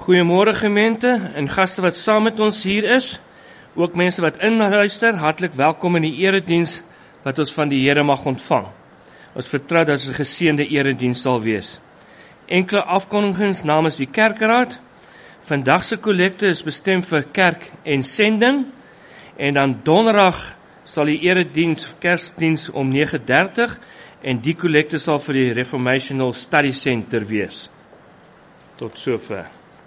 Goeiemôre gemeente en gaste wat saam met ons hier is. Ook mense wat inluister, hartlik welkom in die erediens wat ons van die Here mag ontvang. Ons vertrou dat dit 'n geseënde erediens sal wees. Enkele afkondigings namens die kerkraad. Vandag se kollekte is bestem vir kerk en sending. En dan donderdag sal die erediens, Kersdiens om 9:30 en die kollekte sal vir die Reformational Study Center wees. Tot sover.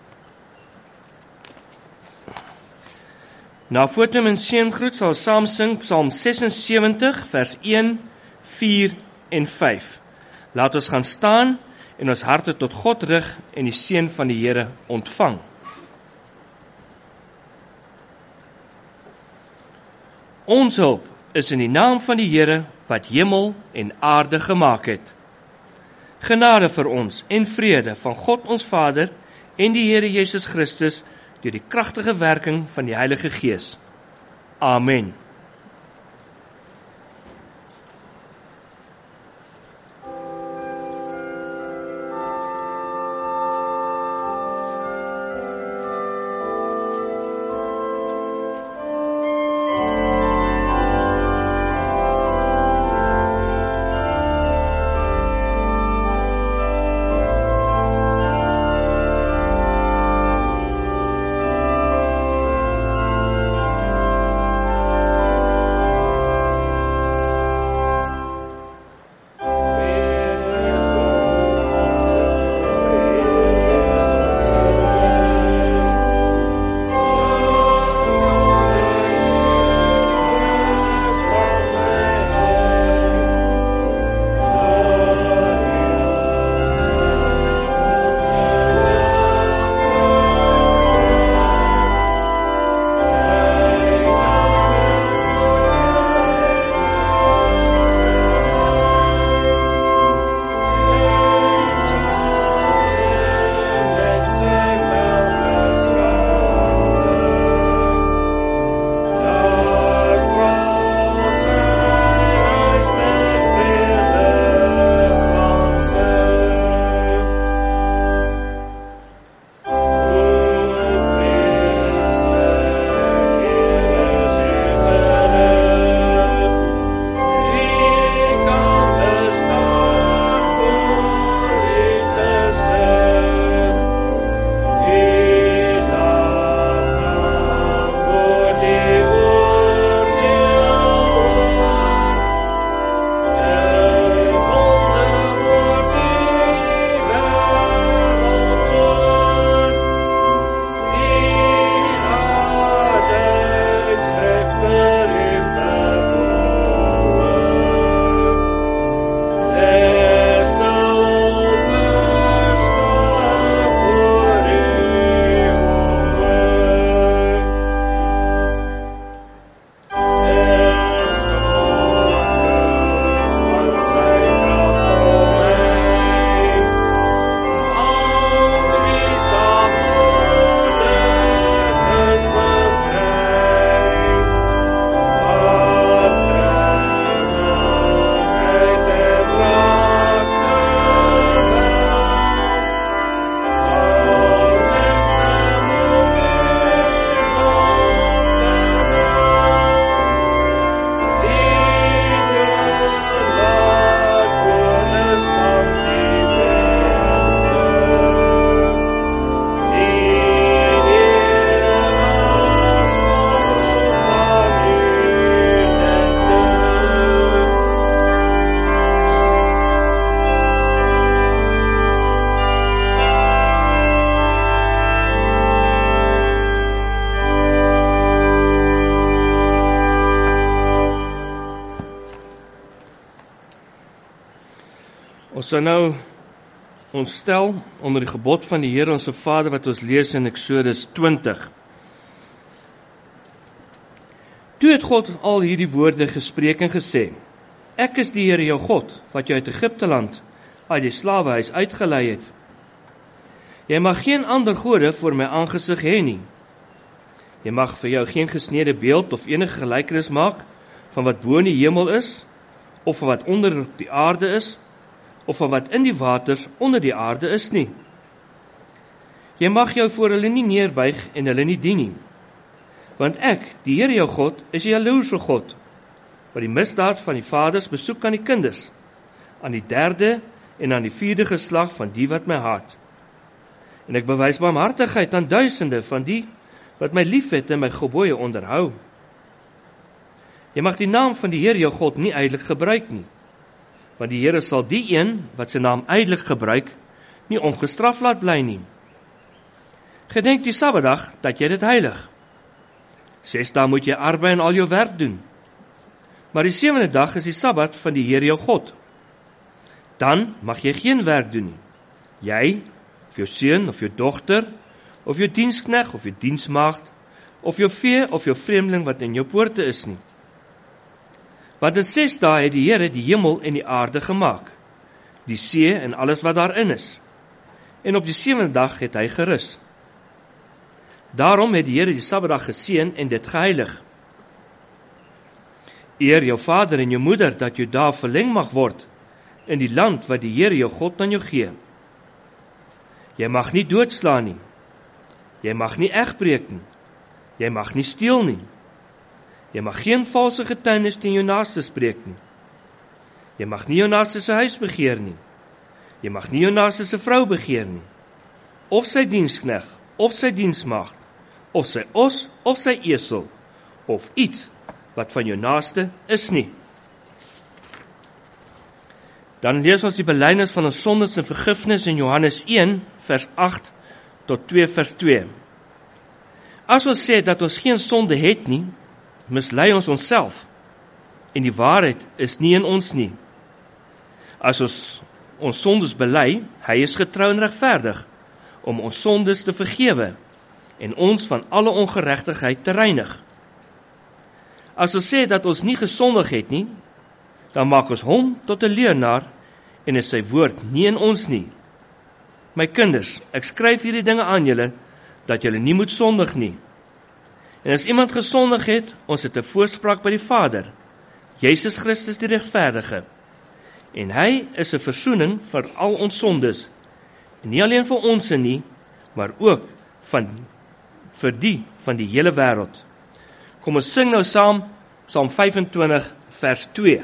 Na voortneem en seëngroet sal saam sing Psalm 76 vers 1, 4 en 5. Laat ons gaan staan en ons harte tot God rig en die seën van die Here ontvang. Ons hulp is in die naam van die Here wat hemel en aarde gemaak het. Genade vir ons en vrede van God ons Vader en die Here Jesus Christus deur die kragtige werking van die Heilige Gees. Amen. Ons sal nou ons stel onder die gebod van die Here ons Vader wat ons lees in Eksodus 20. Toe het God al hierdie woorde gespreek en gesê: Ek is die Here jou God, wat jou uit Egipte land, uit die slawehuis uitgelei het. Jy mag geen ander gode voor my aangesig hê nie. Jy mag vir jou geen gesnede beeld of enige gelykenis maak van wat bo in die hemel is, of van wat onder op die aarde is, of van wat in die waters onder die aarde is nie. Jy mag jou voor hulle nie neerbuig en hulle nie dien nie. Want ek, die Here jou God, is 'n jaloerse God, wat die misdaad van die vaders besoek aan die kinders, aan die 3de en aan die 4de geslag van die wat my haat. En ek bewys barmhartigheid aan duisende van die wat my liefhet en my gebooie onderhou. Jy mag die naam van die Here jou God nie ydelik gebruik nie, want die Here sal die een wat sy naam ydelik gebruik, nie ongestraf laat bly nie. Gedenk die Sabbatdag dat jy dit heilig. 6 dae moet jy arbei en al jou werk doen. Maar die 7de dag is die Sabbat van die Here jou God. Dan mag jy geen werk doen nie. Jy, of jou seun, of jou dogter, of jou dienskneg, of jou diensmaagd, of jou vee, of jou vreemdeling wat in jou poorte is nie. Want in 6 dae het die Here die hemel en die aarde gemaak, die see en alles wat daarin is. En op die 7de dag het hy gerus. Daarom het die Here die Sabbatdag geseën en dit geheilig. Eer jou vader en jou moeder, dat jou dae verleng mag word in die land wat die Here jou God aan jou gee. Jy mag nie doodslaan nie. Jy mag nie egbreek nie. Jy mag nie steel nie. Jy mag geen valse getuienis teen jou naaste spreek nie. Jy mag nie jou naaste se huis begeer nie. Jy mag nie jou naaste se vrou begeer nie, of sy dienskneg, of sy diensmaagd, of sy os, of sy esel, of iets wat van jou naaste is nie. Dan lees ons die belydenis van ons sondes en vergifnis in Johannes 1, vers 8 tot 2 vers 2. As ons sê dat ons geen sonde het nie, mislei ons onsself, en die waarheid is nie in ons nie. As ons sondes bely, hy is getrou en regverdig, om ons sondes te vergewe, en ons van alle ongeregtigheid te reinig. As ons sê dat ons nie gesondig het nie, dan maak ons hom tot 'n leienaar, en is sy woord nie in ons nie. My kinders, ek skryf hierdie dinge aan julle, dat julle nie moet sondig nie. En as iemand gesondig het, ons het 'n voorspraak by die Vader, Jesus Christus die regverdige. En hy is 'n versoening vir al ons sondes, en nie alleen vir ons nie, maar ook vir die van die hele wêreld. Kom ons sing nou saam, Psalm 25 vers 2.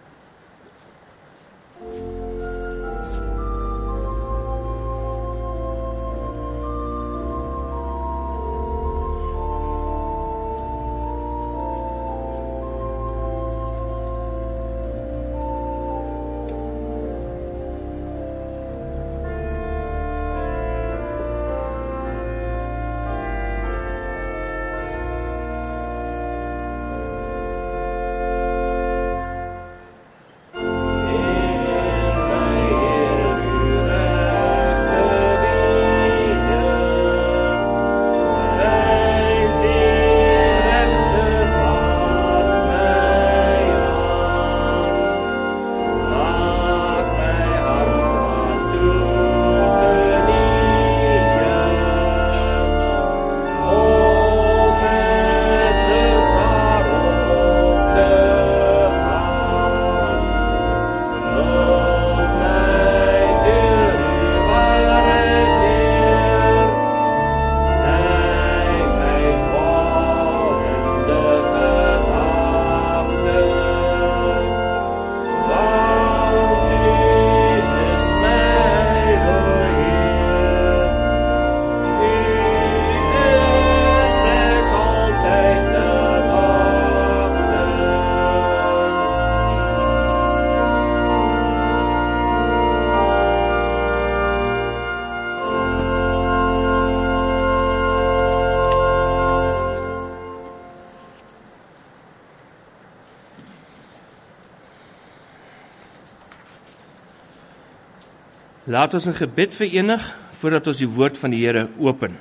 Laat ons in gebed verenig, voordat ons die woord van die Here open.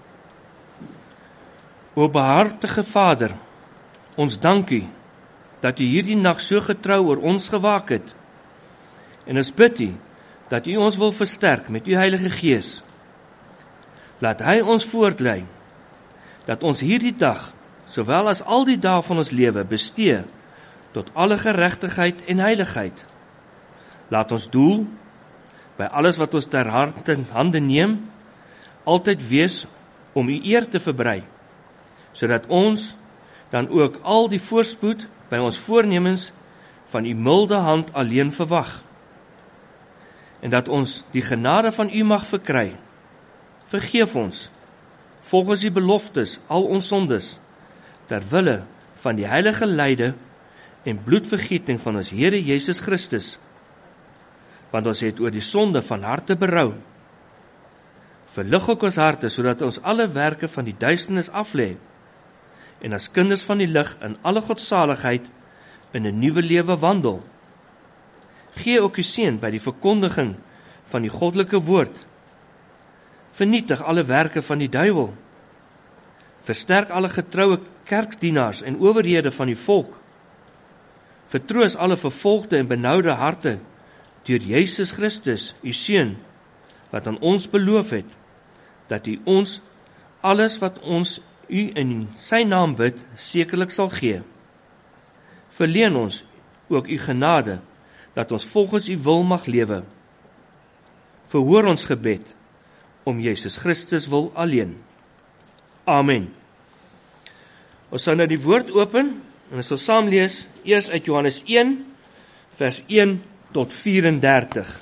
O behartige Vader, ons dank U, dat U hierdie nag so getrou oor ons gewaak het, en ons bid U, dat U ons wil versterk met U Heilige Gees. Laat hy ons voortlei, dat ons hierdie dag, sowel as al die dae van ons lewe, bestee, tot alle geregtigheid en heiligheid. Laat ons doel, by alles wat ons ter hande neem, altyd wees om u eer te verbrei, sodat ons dan ook al die voorspoed by ons voornemens van u milde hand alleen verwag, en dat ons die genade van u mag verkry. Vergeef ons, volgens die beloftes, al ons sondes, ter wille van die heilige lyde en bloedvergieting van ons Here Jesus Christus, want ons het oor die sonde van harte berou. Verlig ook ons harte, sodat ons alle werke van die duisternis aflê, en as kinders van die lig in alle godsaligheid in 'n nuwe lewe wandel. Gee ook u seën by die verkondiging van die goddelike woord. Vernietig alle werke van die duiwel. Versterk alle getroue kerkdienaars en owerhede van die volk. Vertroos alle vervolgde en benoude harte deur Jesus Christus, u Seun, wat aan ons beloof het, dat u ons alles wat ons u in sy naam bid, sekerlik sal gee. Verleen ons ook u genade, dat ons volgens u wil mag lewe. Verhoor ons gebed, om Jesus Christus wil alleen. Amen. Ons sal nou die woord open, en ons sal saam lees, eers uit Johannes 1, vers 1 tot 34.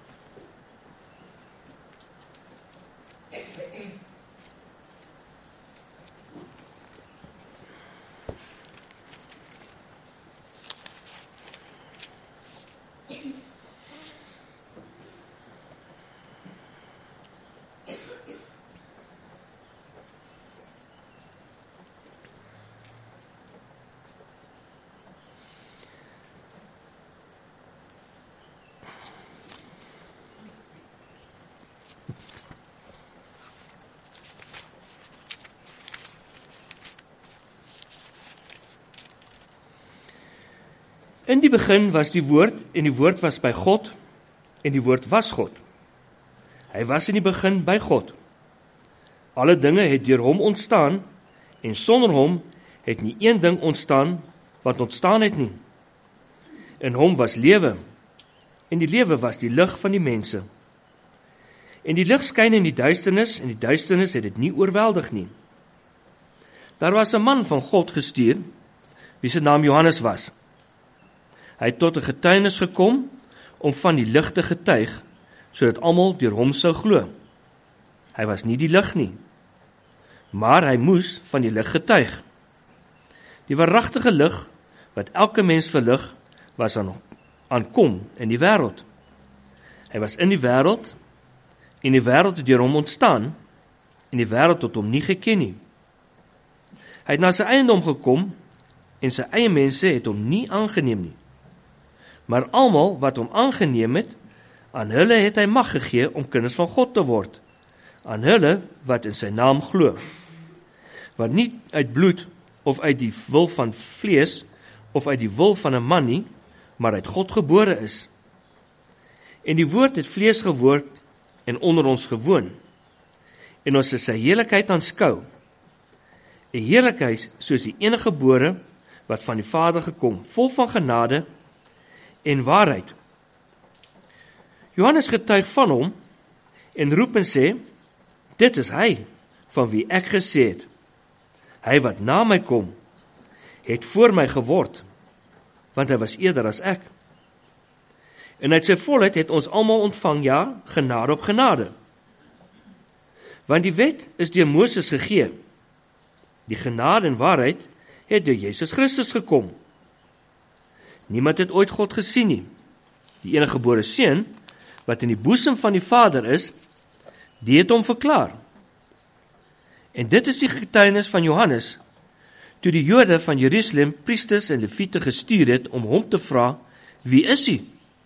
In die begin was die woord, en die woord was by God, en die woord was God. Hy was in die begin by God. Alle dinge het deur hom ontstaan, en sonder hom het nie een ding ontstaan wat ontstaan het nie. In hom was lewe, en die lewe was die lig van die mense. En die lig skyn in die duisternis, en die duisternis het dit nie oorweldig nie. Daar was 'n man van God gestuur, wie se naam Johannes was. Hy het tot 'n getuienis gekom om van die lig te getuig, sodat almal deur hom sou glo. Hy was nie die lig nie, maar hy moes van die lig getuig. Die waaragtige lig, wat elke mens verlig, was aankom in die wêreld. Hy was in die wêreld, en die wêreld het deur hom ontstaan, en die wêreld het hom nie geken nie. Hy het na sy eiendom gekom, en sy eie mense het hom nie aangeneem nie. Maar almal wat hom aangeneem het, aan hulle het hy mag gegee om kinders van God te word, aan hulle wat in sy naam glo, wat nie uit bloed of uit die wil van vlees of uit die wil van 'n man nie, maar uit God gebore is. En die woord het vlees geword en onder ons gewoon, en ons is sy heerlikheid aanskou, 'n heerlikheid soos die enige gebore wat van die Vader gekom, vol van genade en waarheid. Johannes getuig van hom en roep en sê, dit is hy, van wie ek gesê het, hy wat na my kom, het voor my geword, want hy was eerder as ek. En uit sy volheid het ons almal ontvang, ja, genade op genade. Want die wet is deur Moses gegee, die genade en waarheid het deur Jesus Christus gekom. Niemand het ooit God gesien nie. Die enige gebore seun, wat in die boesem van die Vader is, die het hom verklaar. En dit is die getuienis van Johannes, toe die Jode van Jerusalem priesters en leviete gestuur het om hom te vra, wie is hy?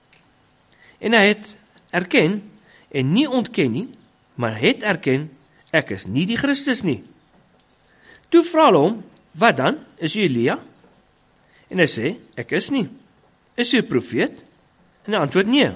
En hy het erken, en nie ontken nie, maar het erken, ek is nie die Christus nie. Toe vra hulle hom, wat dan, is jy Elia? En hy sê, ek is nie. Is jy 'n profeet? En hy antwoord, nee.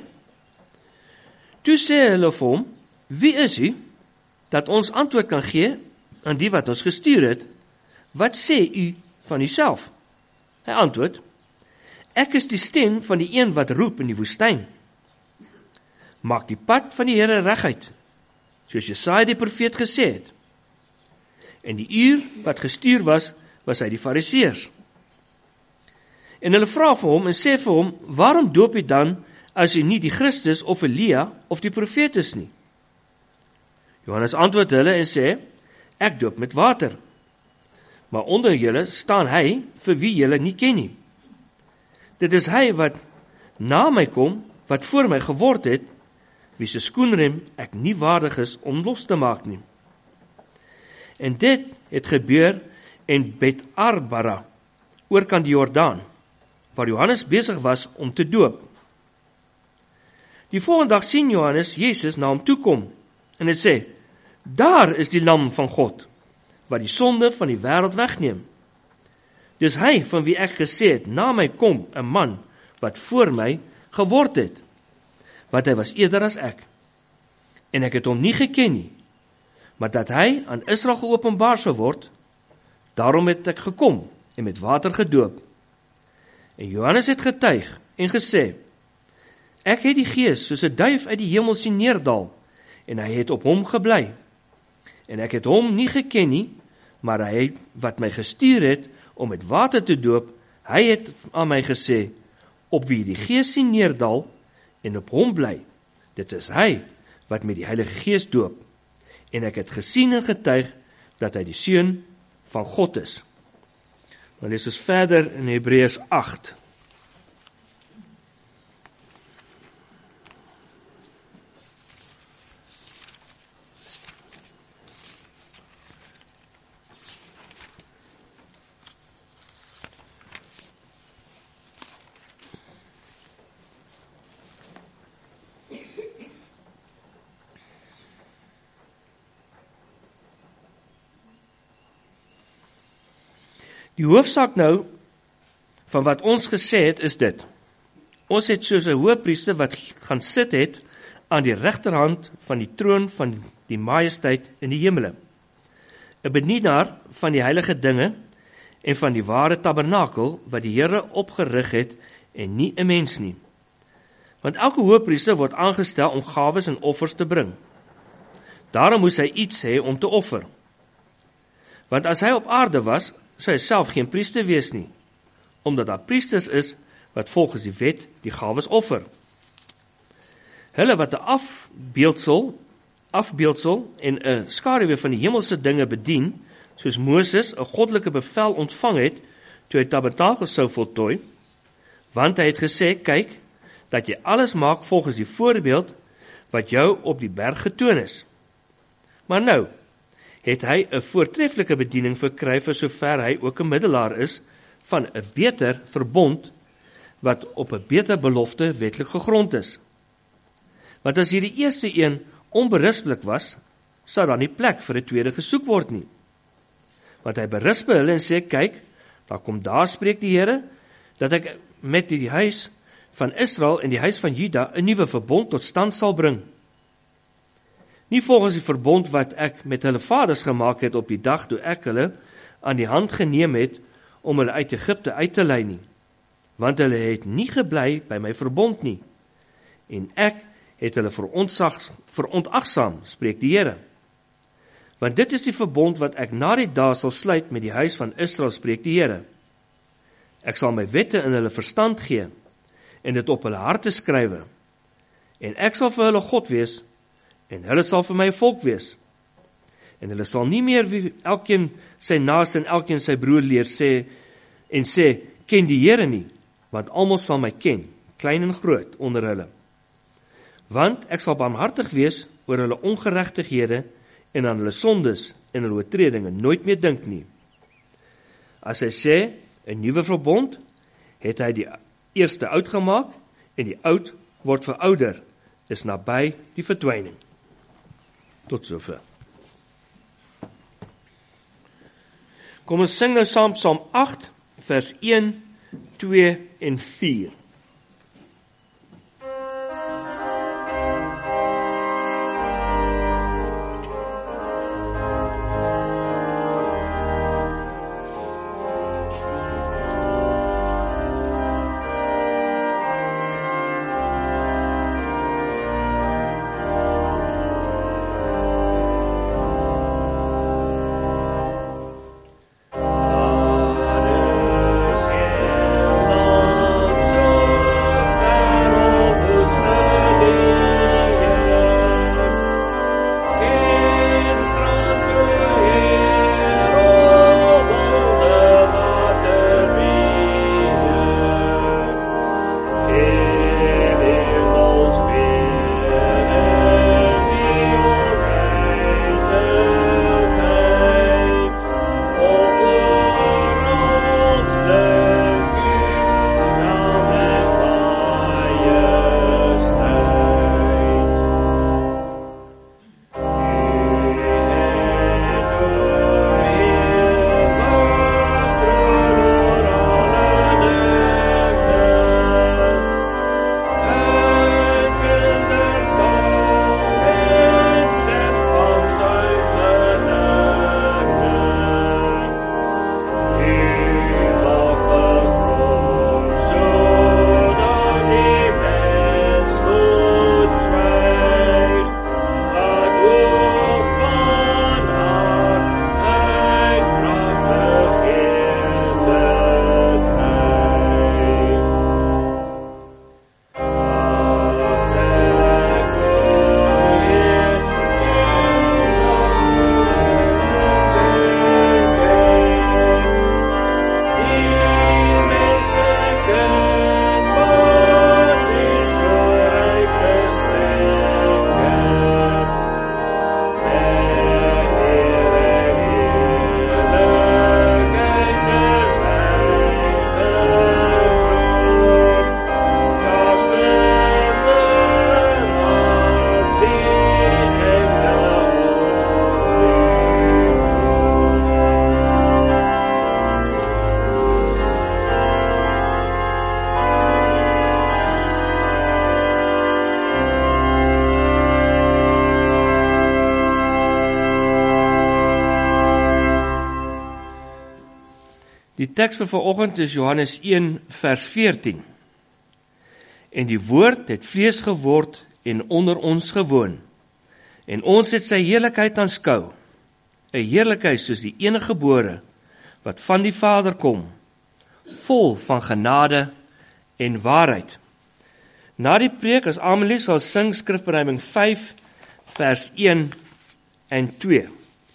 Toe sê hulle vir hom, wie is hy, dat ons antwoord kan gee aan die wat ons gestuur het? Wat sê u van uself? Hy antwoord, ek is die stem van die een wat roep in die woestyn. Maak die pad van die Here reguit, soos Jesaja die profeet gesê het. En die uur wat gestuur was uit die Fariseërs. En hulle vra vir hom en sê vir hom, waarom doop u dan, as u nie die Christus of Elia of die profeet is nie? Johannes antwoord hulle en sê, ek doop met water, maar onder julle staan hy, vir wie julle nie ken nie. Dit is hy wat na my kom, wat voor my geword het, wie se skoenrem ek nie waardig is om los te maak nie. En dit het gebeur in Bet Arbara, oorkant die Jordaan, waar Johannes besig was om te doop. Die volgende dag sien Johannes Jesus na hom toe kom, en het sê, daar is die lam van God, wat die sonde van die wêreld wegneem. Dis hy van wie ek gesê het, na my kom 'n man, wat voor my geword het, want hy was eerder as ek. En ek het hom nie geken nie, maar dat hy aan Israel geopenbaar sou word, daarom het ek gekom en met water gedoop. En Johannes het getuig en gesê, ek het die Gees soos 'n duif uit die hemel sien neerdal, en hy het op hom gebly. En ek het hom nie geken nie, maar hy wat my gestuur het om met water te doop, hy het aan my gesê, op wie die Gees sien neerdal en op hom bly, dit is hy wat met die Heilige Gees doop. En ek het gesien en getuig dat hy die Seun van God is. Dan lees ons verder in Hebreërs 8. Die hoofsaak nou van wat ons gesê het is dit. Ons het soos 'n hoëpriester wat gaan sit het aan die regterhand van die troon van die majesteit in die hemele. 'n Bedienaar van die heilige dinge en van die ware tabernakel wat die Here opgerig het en nie 'n mens nie. Want elke hoëpriester word aangestel om gawes en offers te bring. Daarom moes hy iets hê om te offer. Want as hy op aarde was, sou hy self geen priester wees nie, omdat daar priesters is wat volgens die wet die gawes offer. Hulle wat 'n afbeeldsel en 'n skaduwee van die hemelse dinge bedien, soos Moses 'n goddelike bevel ontvang het toe hy tabernakel sou voltooi, want hy het gesê, kyk, dat jy alles maak volgens die voorbeeld wat jou op die berg getoon is. Maar nou het hy 'n voortreffelike bediening verkry vir sover hy ook 'n middelaar is van 'n beter verbond wat op 'n beter belofte wetlik gegrond is. Want as hierdie eerste een onberispelik was, sou daar nie plek vir 'n tweede gesoek word nie. Want hy berisp hulle en sê, kyk, daar spreek die Here, dat ek met die huis van Israel en die huis van Juda 'n nuwe verbond tot stand sal bring. Nie volgens die verbond wat ek met hulle vaders gemaak het op die dag toe ek hulle aan die hand geneem het om hulle uit Egipte uit te lei nie, want hulle het nie gebly by my verbond nie, en ek het hulle verontagsaam, spreek die Here. Want dit is die verbond wat ek na die dae sal sluit met die huis van Israel, spreek die Here. Ek sal my wette in hulle verstand gee, en dit op hulle harte skrywe, en ek sal vir hulle God wees, en hulle sal vir my volk wees. En hulle sal nie meer wie elkeen sy naaste en elkeen sy broer leer sê, ken die Here nie, want almal sal my ken, klein en groot onder hulle. Want ek sal barmhartig wees oor hulle ongeregtighede en aan hulle sondes en hulle oortredinge nooit meer dink nie. As hy sê, 'n nuwe verbond, het hy die eerste oud gemaak, en die oud word verouder, is naby die verdwyning. Tot sover. Kom ons sing nou saam Psalm 8, vers 1, 2 en 4. Die teks vir vanoggend is Johannes 1 vers 14. En die woord het vlees geword en onder ons gewoon. En ons het sy heerlikheid aanskou. 'n Heerlikheid soos die eniggebore wat van die Vader kom, vol van genade en waarheid. Na die preek, as Amelie sal sing, skrifberuiming 5 vers 1 en 2.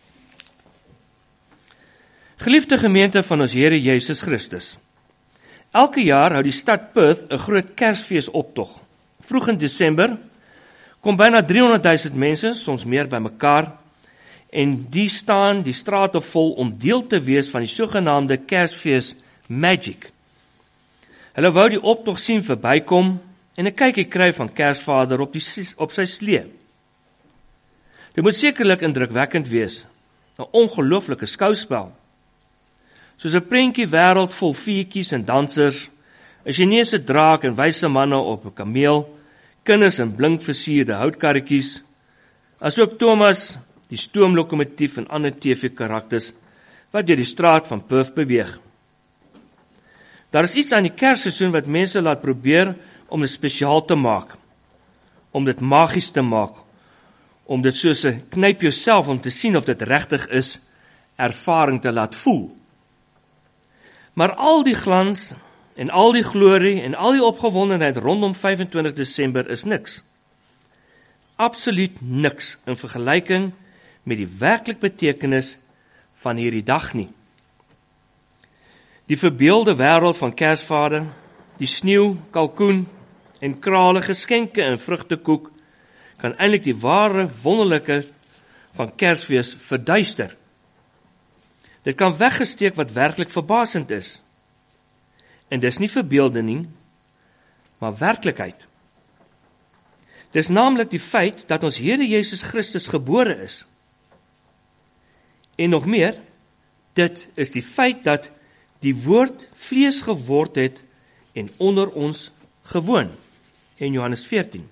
Geliefde gemeente van ons Here Jesus Christus. Elke jaar hou die stad Perth 'n groot Kersfeesoptog. Vroeg in Desember kom byna 300,000 mense, soms meer bymekaar, en die staan die strate vol om deel te wees van die sogenaamde Kersfees Magic. Hulle wou die optog sien verbykom en 'n kykie kry van Kersvader op sy slee. Dit moet sekerlik indrukwekkend wees, 'n ongelooflike skouspel. Soos 'n prentjie wêreld vol vuurtjies en dansers, 'n Chinese draak en wyse manne op 'n kameel, kinders in blink versierde houtkarretjies, asook Thomas, die stoomlokomotief en ander TV-karakters wat deur die straat van Perth beweeg. Daar is iets aan die Kersseisoen wat mense laat probeer om dit spesiaal te maak, om dit magies te maak, om dit soos 'n knyp jouself om te sien of dit regtig is, ervaring te laat voel. Maar al die glans en al die glorie en al die opgewondenheid rondom 25 Desember is niks. Absoluut niks in vergelyking met die werklik betekenis van hierdie dag nie. Die verbeelde wêreld van Kersvader, die sneeu, kalkoen en krale geskenke en vrugtekoek kan eintlik die ware wonderlike van Kersfees verduister. Dit kan weggesteek wat werklik verbasend is. En dis nie verbeelde nie, maar werklikheid. Dis naamlik die feit dat ons Here Jesus Christus gebore is. En nog meer, dit is die feit dat die woord vlees geword het en onder ons gewoon. In Johannes 14.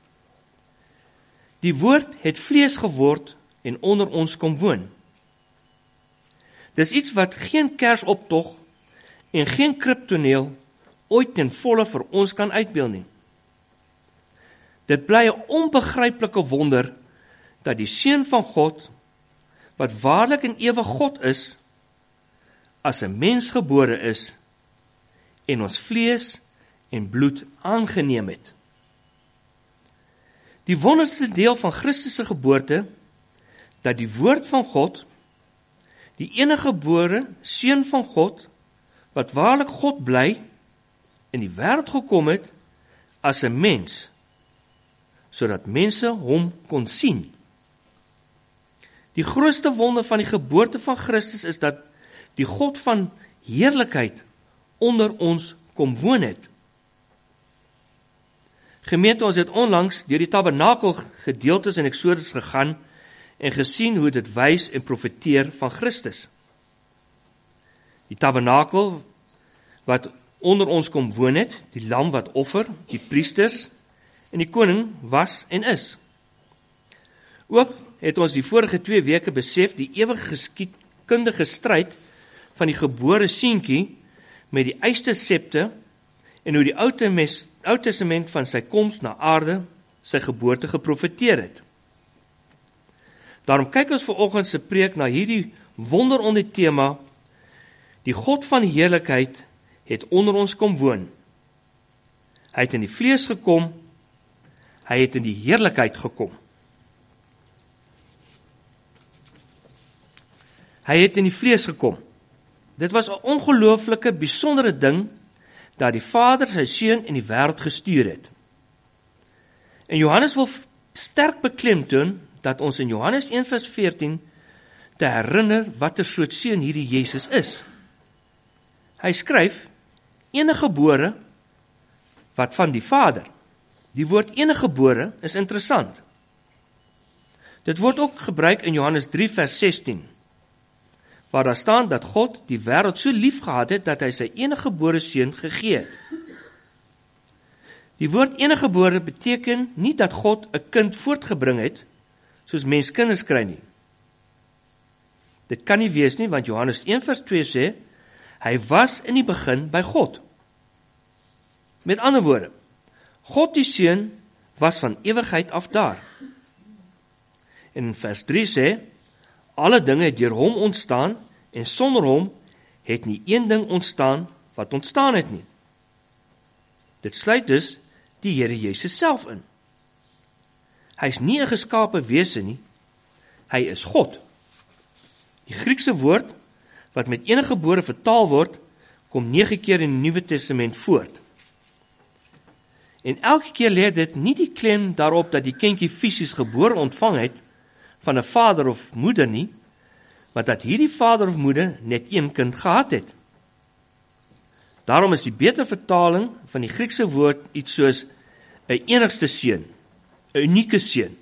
Die woord het vlees geword en onder ons kom woon. Dis iets wat geen Kersoptog en geen kriptoneel ooit ten volle vir ons kan uitbeeld nie. Dit bly 'n onbegryplike wonder dat die Seun van God, wat waarlik en ewig God is, as 'n mens gebore is en ons vlees en bloed aangeneem het. Die wonderste deel van Christus se geboorte, dat die woord van God, die enige gebore Seun van God, wat waarlik God bly, in die wêreld gekom het as 'n mens, sodat mense hom kon sien. Die grootste wonder van die geboorte van Christus is dat die God van heerlikheid onder ons kom woon het. Gemeente, ons het onlangs deur die tabernakel gedeeltes in Eksodus gegaan en gesien hoe dit wys en profeteer van Christus. Die tabernakel wat onder ons kom woon het, die lam wat offer, die priesters en die koning was en is. Ook het ons die vorige 2 weke besef die ewige geskiedkundige stryd van die gebore seentjie met die eiersepte en hoe die Ou Testament van sy koms na aarde, sy geboorte geprofeteer het. Daarom kyk ons vanoggend se preek na hierdie wonder onder tema, die God van heerlikheid het onder ons kom woon. Hy het in die vlees gekom, hy het in die heerlikheid gekom. Hy het in die vlees gekom. Dit was 'n ongelooflike, besondere ding, dat die Vader sy Seun in die wêreld gestuur het. En Johannes wil sterk beklemtoon dat ons in Johannes 1 vers 14 te herinner watter soort seun hierdie Jesus is. Hy skryf, eniggebore wat van die Vader. Die woord eniggebore is interessant. Dit word ook gebruik in Johannes 3 vers 16, waar daar staan dat God die wêreld so lief gehad het, dat hy sy eniggebore seun gegee het. Die woord eniggebore beteken nie dat God 'n kind voortgebring het, soos mens kinders kry nie. Dit kan nie wees nie, want Johannes 1 vers 2 sê, Hy was in die begin by God. Met ander woorde, God die Seun was van ewigheid af daar. En in vers 3 sê, alle dinge het deur hom ontstaan, en sonder hom het nie een ding ontstaan wat ontstaan het nie. Dit sluit dus die Here Jesus self in. Hy is nie 'n geskape wese nie, hy is God. Die Griekse woord, wat met enige gebore vertaal word, kom 9 keer in die Nuwe Testament voor. En elke keer lê dit nie die klem daarop dat die kindjie fisies gebore ontvang het van 'n vader of moeder nie, maar dat hierdie vader of moeder net een kind gehad het. Daarom is die beter vertaling van die Griekse woord iets soos 'n enigste seun, 'n unieke seun.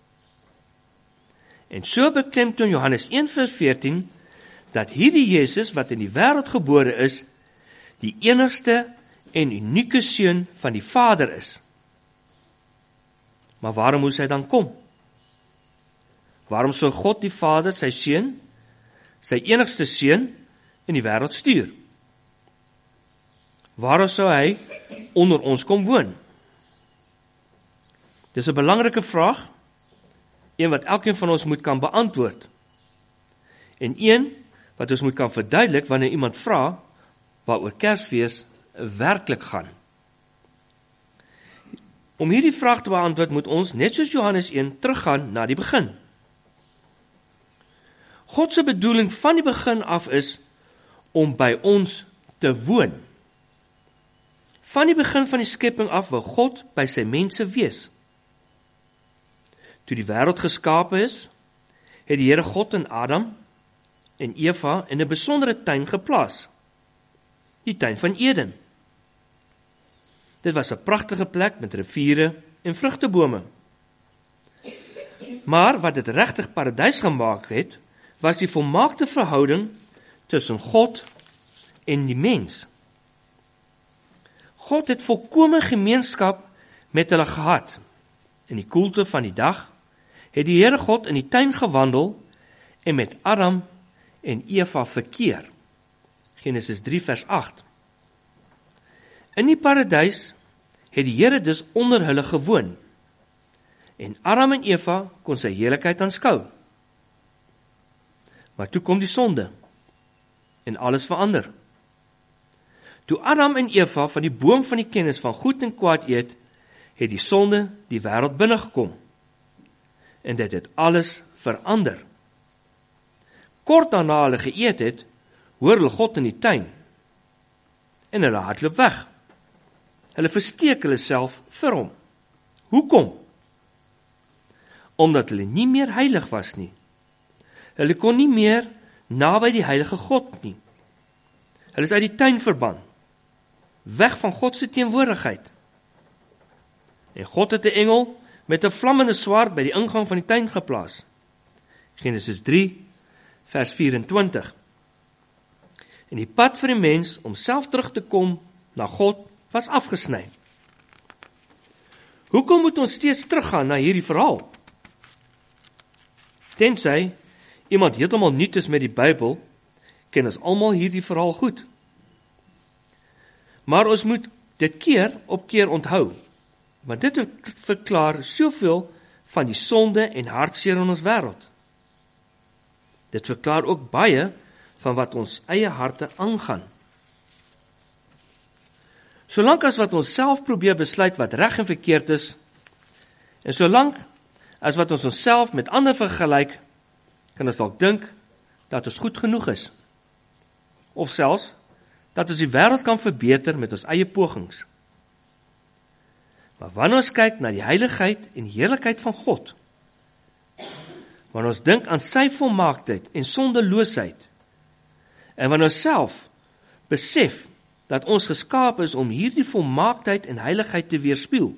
En so beklemtoon Johannes 1:14 dat hierdie Jesus wat in die wêreld gebore is, die enigste en unieke seun van die Vader is. Maar waarom moes hy dan kom? Waarom sou God die Vader sy seun, sy enigste seun, in die wêreld stuur? Waarom sou hy onder ons kom woon? Dis 'n belangrike vraag, een wat elkeen van ons moet kan beantwoord. En een wat ons moet kan verduidelik wanneer iemand vra waaroor Kersfees werklik gaan. Om hierdie vraag te beantwoord moet ons, net soos Johannes 1, teruggaan na die begin. God se bedoeling van die begin af is om by ons te woon. Van die begin van die skepping af wil God by sy mense wees. Toe die wêreld geskape is, het die Here God en Adam en Eva in 'n besondere tuin geplaas. Die tuin van Eden. Dit was 'n pragtige plek met riviere en vrugtebome. Maar wat dit regtig paradys gemaak het, was die volmaakte verhouding tussen God en die mens. God het volkome gemeenskap met hulle gehad. In die koelte van die dag het die Here God in die tuin gewandel en met Adam en Eva verkeer. Genesis 3 vers 8. In die paradys het die Here dus onder hulle gewoon. En Adam en Eva kon sy heerlikheid aanskou. Maar toe kom die sonde en alles verander. Toe Adam en Eva van die boom van die kennis van goed en kwaad eet, het die sonde die wêreld binnegekom. En dit het alles verander. Kort daarna hulle geëet het, hoor hulle God in die tuin. En hulle hardloop weg. Hulle versteek hulle self vir hom. Hoekom? Omdat hulle nie meer heilig was nie. Hulle kon nie meer naby die heilige God nie. Hulle is uit die tuin verban. Weg van God se teenwoordigheid. En God het 'n engel met 'n vlammende swaard by die ingang van die tuin geplaas. Genesis 3 vers 24. En die pad vir die mens om self terug te kom na God was afgesny. Hoekom moet ons steeds teruggaan na hierdie verhaal? Tensy iemand heeltemal nuut is met die Bybel, ken ons almal hierdie verhaal goed. Maar ons moet dit keer op keer onthou, want dit verklaar soveel van die sonde en hartseer in ons wêreld. Dit verklaar ook baie van wat ons eie harte aangaan. Solank as wat ons self probeer besluit wat reg en verkeerd is, en solank as wat ons onsself met ander vergelyk, kan ons dalk dink dat ons goed genoeg is. Of selfs dat ons die wêreld kan verbeter met ons eie pogings. Maar wanneer ons kyk na die heiligheid en heerlikheid van God, wanneer ons dink aan sy volmaaktheid en sondeloosheid, en wanneer ons self besef dat ons geskaap is om hierdie volmaaktheid en heiligheid te weerspieël,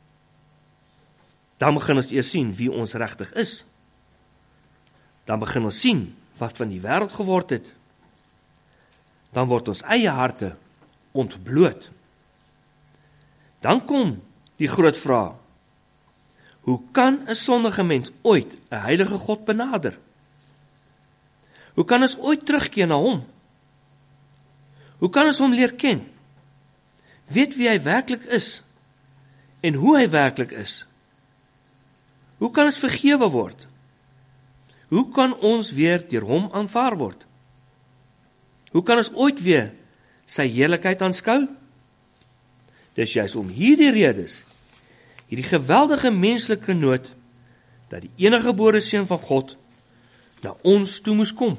dan begin ons eers sien wie ons regtig is. Dan begin ons sien wat van die wêreld geword het. Dan word ons eie harte ontbloot. Dan kom die groot vraag: hoe kan 'n sondige mens ooit 'n heilige God benader? Hoe kan ons ooit terugkeer na hom? Hoe kan ons hom leer ken? Weet wie hy werklik is en hoe hy werklik is? Hoe kan ons vergewe word? Hoe kan ons weer deur hom aanvaar word? Hoe kan ons ooit weer sy heerlikheid aanskou? Dis juist om hierdie redes, hierdie geweldige menslike nood, dat die enige gebore seun van God na ons toe moes kom.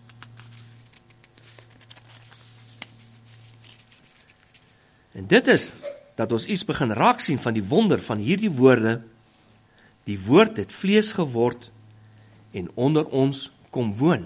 En dit is, dat ons iets begin raak sien van die wonder van hierdie woorde. Die woord het vlees geword en onder ons kom woon.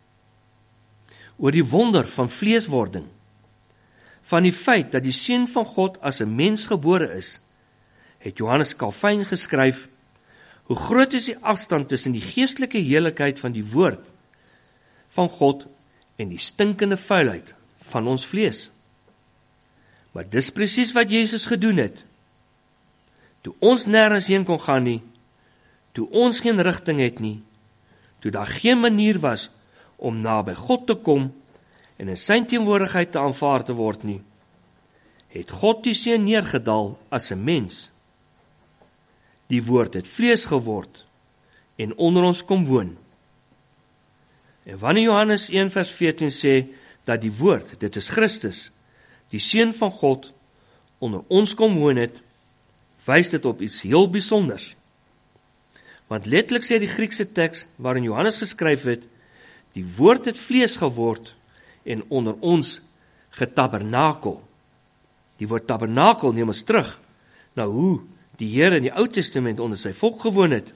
Oor die wonder van vleeswording, van die feit dat die seun van God as 'n mens gebore is, het Johannes Calvin geskryf: hoe groot is die afstand tussen die geestelike heerlikheid van die woord van God en die stinkende vuilheid van ons vlees. Maar dis presies wat Jesus gedoen het. Toe ons nêrens heen kon gaan nie, toe ons geen rigting het nie, toe daar geen manier was om naby God te kom en in sy teenwoordigheid te aanvaar te word nie, het God die seun neergedaal as 'n mens. Die woord het vlees geword en onder ons kom woon. En wanneer Johannes 1 vers 14 sê dat die woord, dit is Christus, die seun van God, onder ons kom woon het, wys dit op iets heel bijzonders. Want letterlik sê die Griekse teks waarin Johannes geskryf het, die woord het vlees geword en onder ons getabernakel. Die woord tabernakel neem ons terug na hoe die Here in die Ou Testament onder sy volk gewoon het.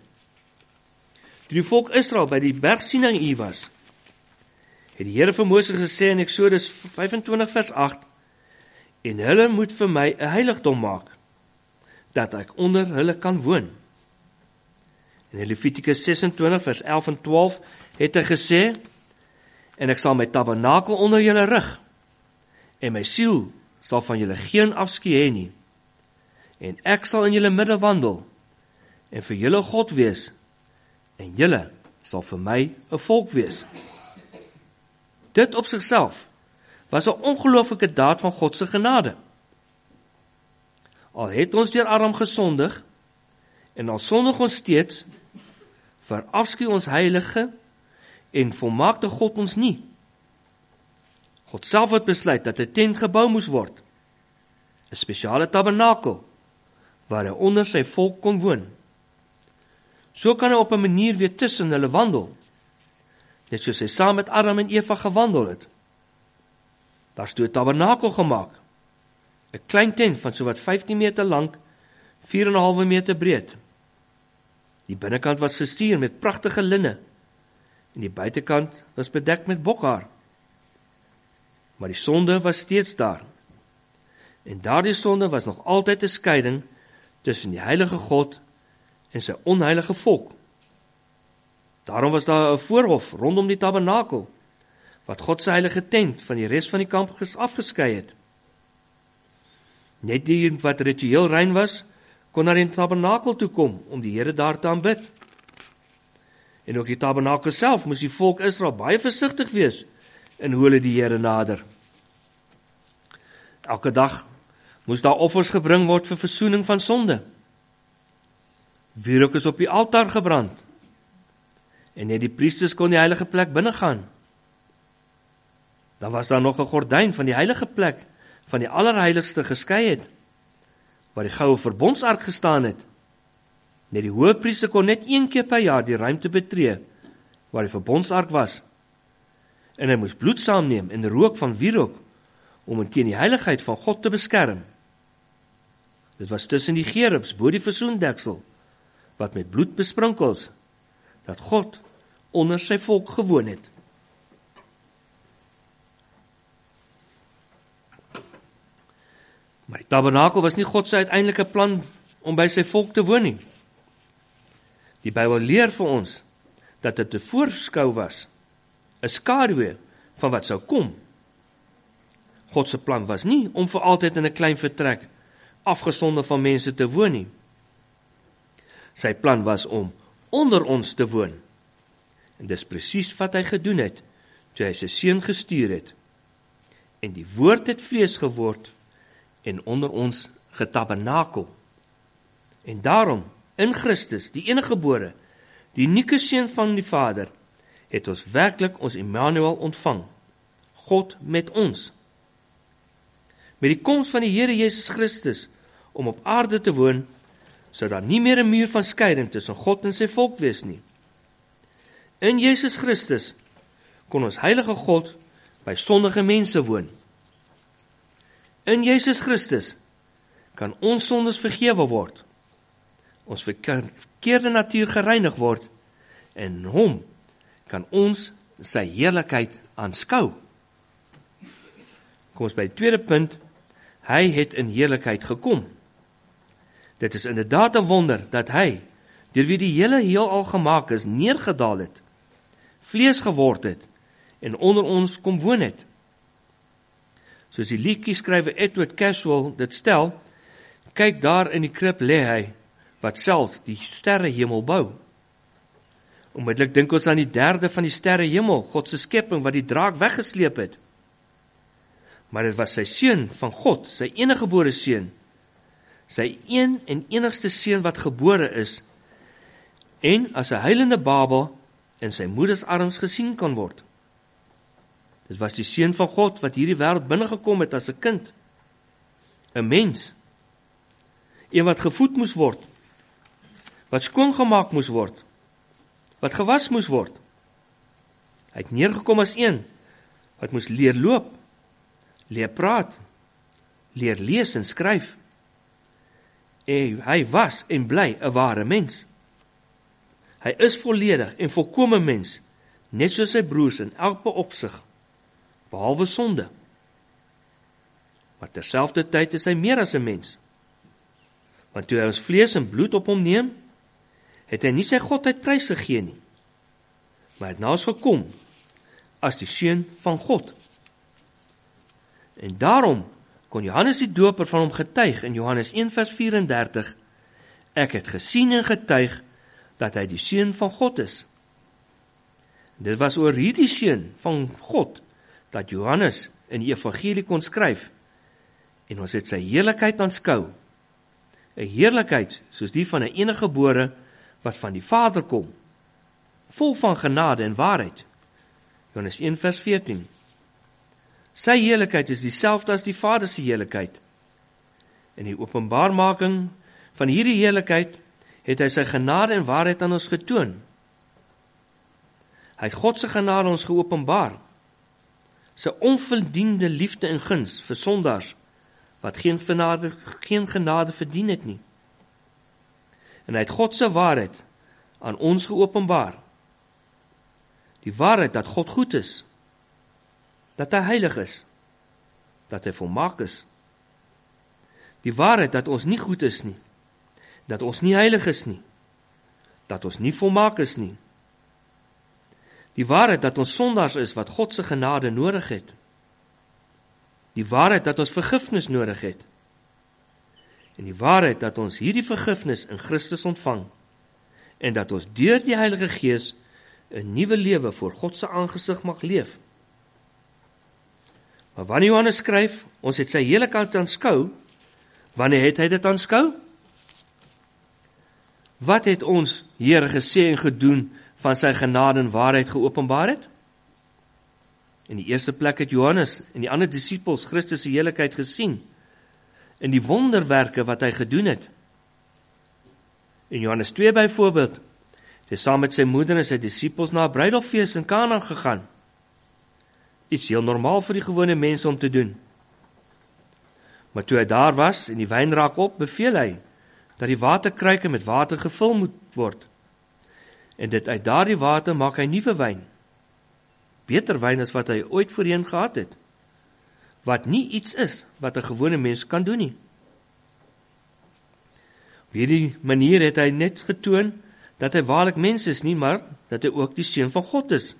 Toe die volk Israel by die berg Sinaï was, het die Here vir Moses gesê in Eksodus 25 vers 8, en hulle moet vir my 'n heiligdom maak, dat ek onder hulle kan woon. In Levitikus 26 vers 11 en 12 het hy gesê, en ek sal my tabernakel onder julle rig, en my siel sal van julle geen afskeid hê nie, en ek sal in julle midde wandel, en vir julle God wees, en julle sal vir my 'n volk wees. Dit op sigself was 'n ongelooflike daad van God se genade. Al het ons deur Adam gesondig, en al sondig ons steeds, verafskuw ons heilige en volmaakte God ons nie. God self het besluit dat 'n tent gebou moes word, 'n spesiale tabernakel, waar hy onder sy volk kon woon. So kan hy op 'n manier weer tussen hulle wandel, net soos hy saam met Adam en Eva gewandel het. Daar is toe 'n tabernakel gemaak, 'n klein tent van sowat 15 meter lank, 4,5 meter breed. Die binnekant was versier met pragtige linne, en die buitekant was bedek met bokhaar. Maar die sonde was steeds daar, en daardie sonde was nog altyd 'n skeiding tussen die heilige God en sy onheilige volk. Daarom was daar 'n voorhof rondom die tabernakel, wat God se heilige tent van die res van die kamp afgeskei het. Net die wat ritueel rein was, kon na die tabernakel toe kom om die Here daar te aanbid. En ook die tabernakel self moes die volk Israel baie versigtig wees in hoe hulle die Here nader. Elke dag moes daar offers gebring word vir versoening van sonde. Wierook is op die altaar gebrand, en net die priesters kon die heilige plek binnegaan. Dan was daar nog 'n gordyn van die heilige plek van die allerheiligste geskei het, waar die goue verbondsark gestaan het. Net die hoëpriester kon net 1 keer per jaar die ruimte betree, waar die verbondsark was, en hy moes bloed saamneem en rook van wierook, om teen die heiligheid van God te beskerm. Dit was tussen die gerubs bo die versoendeksel, wat met bloed besprinkel is, dat God onder sy volk gewoon het. Maar die tabernakel was nie God se uiteindelike plan om by sy volk te woon nie. Die Bybel leer vir ons dat dit 'n voorskou was, 'n skaduwee van wat sou kom. God se plan was nie om vir altyd in 'n klein vertrek, afgesonder van mense te woon nie. Sy plan was om onder ons te woon. En dis presies wat hy gedoen het, toe hy sy seun gestuur het. En die woord het vlees geword en onder ons getabernakel. En daarom, in Christus, die eniggebore, die unieke seun van die Vader, het ons werklik ons Immanuel ontvang. God met ons. Met die koms van die Here Jesus Christus, om op aarde te woon, sou daar nie meer 'n muur van skeiding tussen God en sy volk wees nie. In Jesus Christus kon ons heilige God by sondige mense woon. In Jesus Christus kan ons sondes vergewe word, ons verkeerde natuur gereinig word, en in hom kan ons sy heerlikheid aanskou. Kom ons by die tweede punt, hy het in heerlikheid gekom. Dit is inderdaad 'n wonder dat hy, deur wie die hele heelal gemaak is, neergedaal het, vlees geword het, en onder ons kom woon het. Soos die liedjieskrywer Edward Caswell dit stel, kyk daar in die krib lê hy, wat selfs die sterrehemel bou. Onmiddellik dink ons aan die derde van die sterrehemel, God se skepping wat die draak weggesleep het. Maar dit was sy seun van God, sy eniggebore seun, sy een en enigste seun wat gebore is, en as 'n huilende babel in sy moeders arms gesien kan word. Dit was die seun van God wat hierdie wêreld binnegekom het as 'n kind, 'n mens, een wat gevoed moes word, wat skoongemaak moes word, wat gewas moes word. Hy het neergekom as een wat moes leer loop, leer praat, leer lees en skryf. En hy was en bly 'n ware mens. Hy is volledig en volkome mens, net soos sy broers in elke opsig, behalwe sonde. Maar terselfdertyd is hy meer as 'n mens. Want toe hy ons vlees en bloed op hom neem, het hy nie sy godheid prys gegee nie, maar het na ons gekom as die seun van God. En daarom kon Johannes die Doper van hom getuig in Johannes 1 vers 34, ek het gesien en getuig dat hy die seun van God is. En dit was oor hierdie seun van God dat Johannes in die evangelie kon skryf, en ons het sy heerlikheid aanskou, 'n heerlikheid soos die van 'n eniggebore wat van die Vader kom, vol van genade en waarheid. Johannes 1 vers 14. Sy heerlikheid is dieselfde as die Vader se heerlikheid. In die openbaarmaking van hierdie heerlikheid het hy sy genade en waarheid aan ons getoon. Hy het God se genade ons geopenbaar, sy onverdiende liefde en guns vir sondaars, wat geen genade verdien het nie. En hy het God se waarheid aan ons geopenbaar. Die waarheid dat God goed is, dat hy heilig is, dat hy volmaak is. Die waarheid dat ons nie goed is nie, dat ons nie heilig is nie, dat ons nie volmaak is nie. Die waarheid dat ons sondaars is wat God se genade nodig het. Die waarheid dat ons vergifnis nodig het. En die waarheid dat ons hierdie vergifnis in Christus ontvang, en dat ons deur die Heilige Gees 'n nuwe lewe voor God se aangesig mag leef. Maar wanneer Johannes skryf, ons het sy heerlikheid aanskou, wanneer het hy dit aanskou? Wat het ons Here gesê en gedoen van sy genade en waarheid geopenbaar het? In die eerste plek het Johannes en die ander disippels Christus se heerlikheid gesien, in die wonderwerke wat hy gedoen het. In Johannes 2 byvoorbeeld, het hy saam met sy moeder en sy disippels na 'n bruiloftfees in Kanaan gegaan. Iets heel normaal vir die gewone mense om te doen. Maar toe hy daar was en die wyn raak op, beveel hy dat die waterkruike met water gevul moet word. En dit uit daardie water maak hy nuwe wyn. Beter wyn as wat hy ooit voorheen gehad het. Wat nie iets is wat 'n gewone mens kan doen nie. Op hierdie manier het hy net getoon dat hy waarlik mens is nie, maar dat hy ook die seun van God is.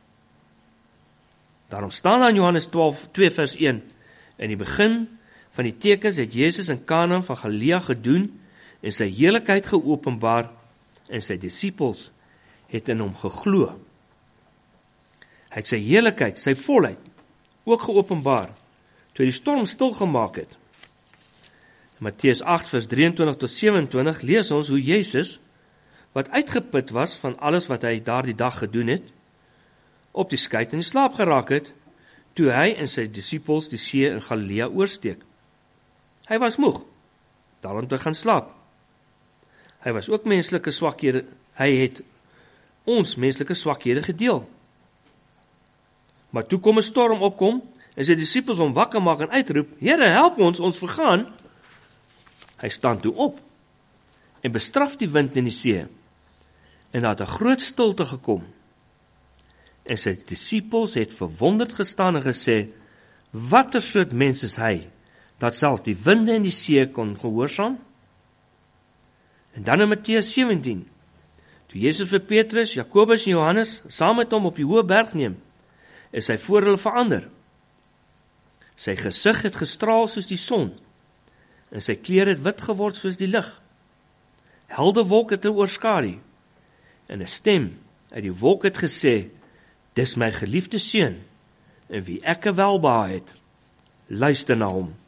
Daarom staan daar in Johannes 2 vers 1, in die begin van die tekens het Jesus in Kanaan van Galilea gedoen en sy heerlikheid geopenbaar en sy disippels het in hom geglo. Hy het sy heerlikheid, sy volheid ook geopenbaar toe hy die storm stilgemaak het. In Matteus 8 vers 23 tot 27 lees ons hoe Jesus, wat uitgeput was van alles wat hy daardie dag gedoen het, op die skei in slaap geraak het, toe hy en sy disippels die see in Galilea oorsteek. Hy was moeg, daarom te gaan slaap. Hy was ook menslike swakhede, hy het ons menslike swakhede gedeel. Maar toe kom 'n storm opkom, en sy disippels hom wakker maak en uitroep, Here, help ons vergaan. Hy staan toe op, en bestraf die wind en die see, en daar het 'n groot stilte gekom. En sy disippels het verwonderd gestaan en gesê, watter soort mens is hy, dat selfs die winde en die see kon gehoorsaam? En dan in Matteus 17, toe Jesus vir Petrus, Jakobus en Johannes saam met hom op die hoë berg neem, is hy voor hulle verander. Sy gesig het gestraal soos die son, en sy klere het wit geword soos die lig. Helder wolk het hulle oorskadu, en 'n stem uit die wolk het gesê, dis my geliefde seun, in wie ek welbehae het, luister na hom.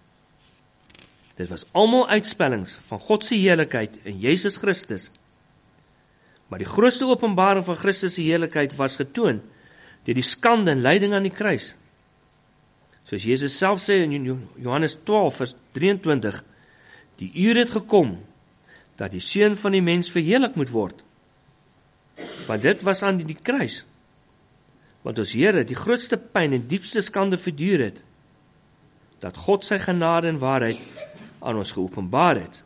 Dit was almal uitspellings van God se heerlikheid in Jesus Christus. Maar die grootste openbaring van Christus se heerlikheid was getoon deur die skande en lyding aan die kruis. Soos Jesus self sê in Johannes 12 vers 23, die uur het gekom dat die seun van die mens verheerlik moet word. Want dit was aan die kruis. Want ons Here die grootste pyn en diepste skande verduur het, dat God sy genade en waarheid aan ons geopenbaar het.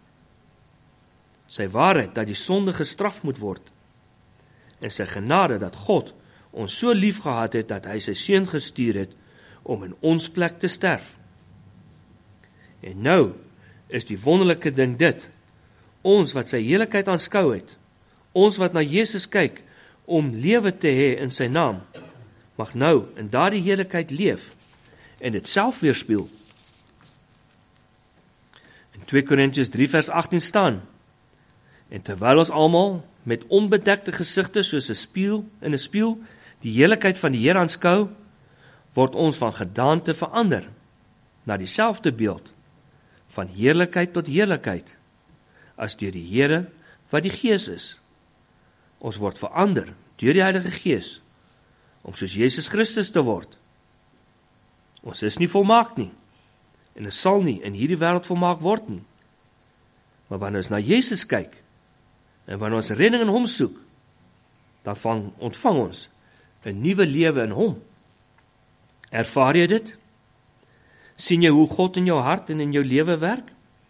Sy waarheid dat die sonde gestraf moet word, en sy genade dat God ons so lief gehad het, dat hy sy seun gestuur het, om in ons plek te sterf. En nou is die wonderlike ding dit, ons wat sy heerlikheid aanskou het, ons wat na Jesus kyk, om lewe te hê in sy naam, mag nou in daardie heerlikheid leef, en dit self weerspieël. In 2 Korintiërs 3 vers 18 staan, en terwyl ons almal met onbedekte gesigte soos 'n spieël in 'n spieël die heerlikheid van die Here aanskou, word ons van gedaante verander na dieselfde beeld, van heerlikheid tot heerlikheid, as deur die Here wat die Gees is. Ons word verander deur die Heilige Gees, om soos Jesus Christus te word. Ons is nie volmaak nie, en ons sal nie in hierdie wêreld volmaak word nie. Maar wanneer ons na Jesus kyk, en wanneer ons redding in hom soek, dan ontvang ons 'n nuwe lewe in hom. Ervaar jy dit? Sien jy hoe God in jou hart en in jou lewe werk?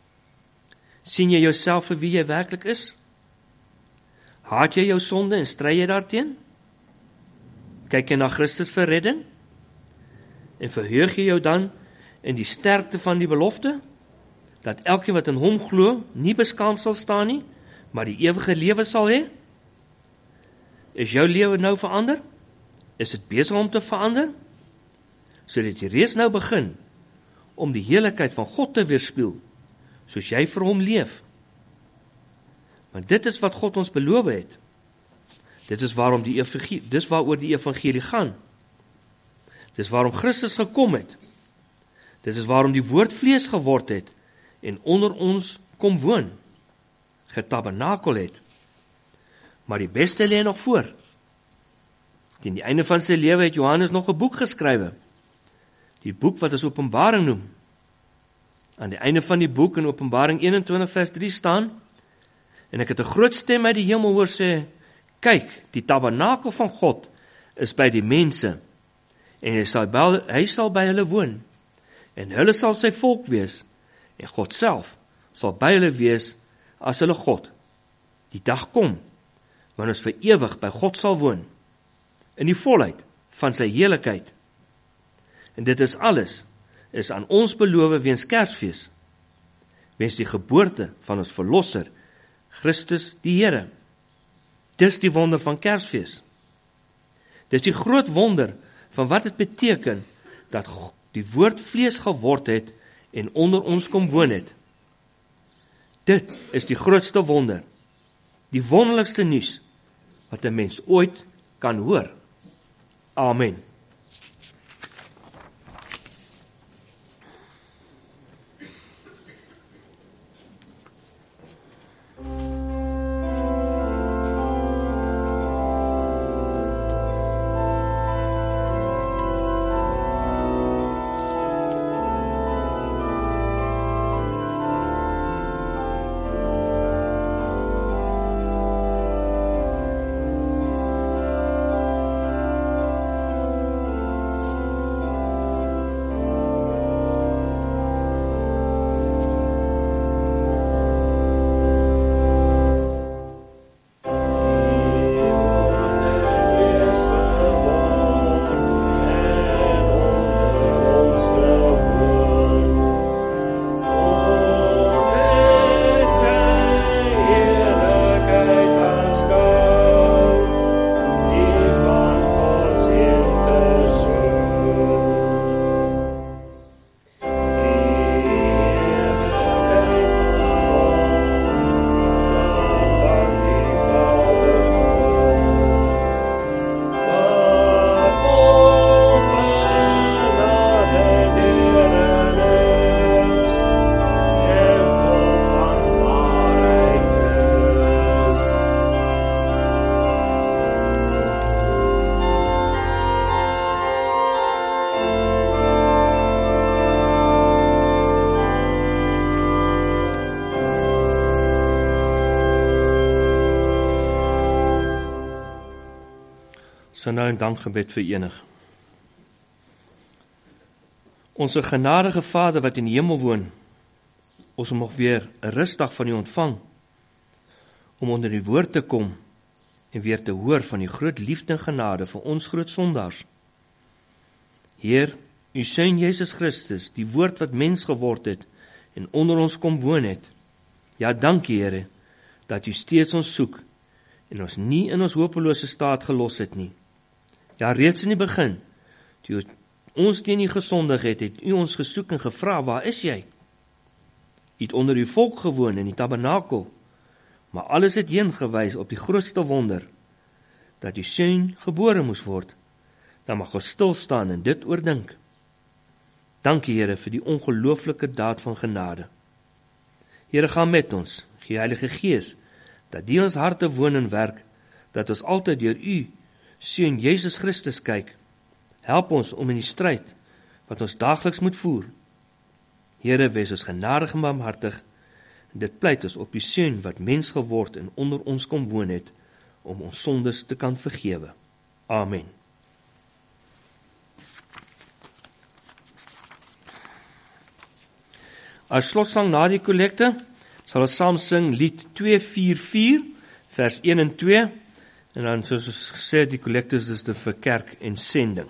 Sien jy jouself vir wie jy werklik is? Haat jy jou sonde en stry jy daarteen? Kyk jy na Christus vir redding? En verheug jy jou dan in die sterkte van die belofte, dat elkeen wat in hom glo, nie beskaamd sal staan nie, maar die ewige lewe sal hê? Is jou lewe nou verander? Is dit besig om te verander? Sodat jy reeds nou begin om die heerlikheid van God te weerspieël, soos jy vir hom leef. Want dit is wat God ons beloof het. Dit is waaroor die evangelie gaan. Dit is waarom Christus gekom het. Dit is waarom die woord vlees geword het en onder ons kom woon, getabernakel het. Maar die beste lê nog voor. Teen die einde van sy lewe het Johannes nog 'n boek geskrywe. Die boek wat ons Openbaring noem. Aan die einde van die boek in Openbaring 21 vers 3 staan, en ek het 'n groot stem uit die hemel hoor sê, kyk, die tabernakel van God is by die mense, en hy sal by hulle woon, en hulle sal sy volk wees, en God self sal by hulle wees as hulle God. Die dag kom, wanneer ons vir ewig by God sal woon, in die volheid van sy heerlikheid. En dit is alles, is aan ons beloof weens Kersfees, weens die geboorte van ons Verlosser, Christus die Here. Dis die wonder van Kersfees. Dis die groot wonder van wat dit beteken, dat die woord vlees geword het, en onder ons kom woon het. Dit is die grootste wonder, die wonderlikste nuus, wat 'n mens ooit kan hoor. Amen. sal nou in dankgebed verenig. Onse genadige Vader wat in die hemel woon, ons om nog weer 'n rustdag van U ontvang, om onder die woord te kom en weer te hoor van die groot liefde en genade vir ons groot sondaars. Heer, U Seun Jesus Christus, die woord wat mens geword het en onder ons kom woon het. Ja, dankie Here, dat U steeds ons soek en ons nie in ons hopelose staat gelos het nie. Ja, reeds in die begin, toe ons teen U gesondig het, het U ons gesoek en gevra, waar is jy? U het onder U volk gewoon in die tabernakel, maar alles het heen gewys op die grootste wonder, dat U Seun gebore moes word. Dan mag ons stil staan en dit oordink. Dankie Here vir die ongelooflike daad van genade. Here, gaan met ons, gee Heilige Gees, dat die ons harte woon en werk, dat ons altyd deur U Seun Jesus Christus kyk. Help ons om in die stryd, wat ons daagliks moet voer. Here, wees ons genadig en barmhartig, en dit pleit ons op U Seun wat mens geword en onder ons kom woon het, om ons sondes te kan vergewe. Amen. As slotsang na die kollekte, sal ons saam sing lied 244, vers 1 en 2, en dan soos ons gesê, die kollekte is dit vir kerk en sending.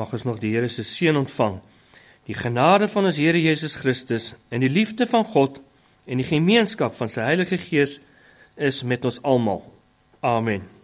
mag ons nog die Here se seën ontvang. Die genade van ons Here Jesus Christus en die liefde van God en die gemeenskap van sy Heilige Gees is met ons almal. Amen.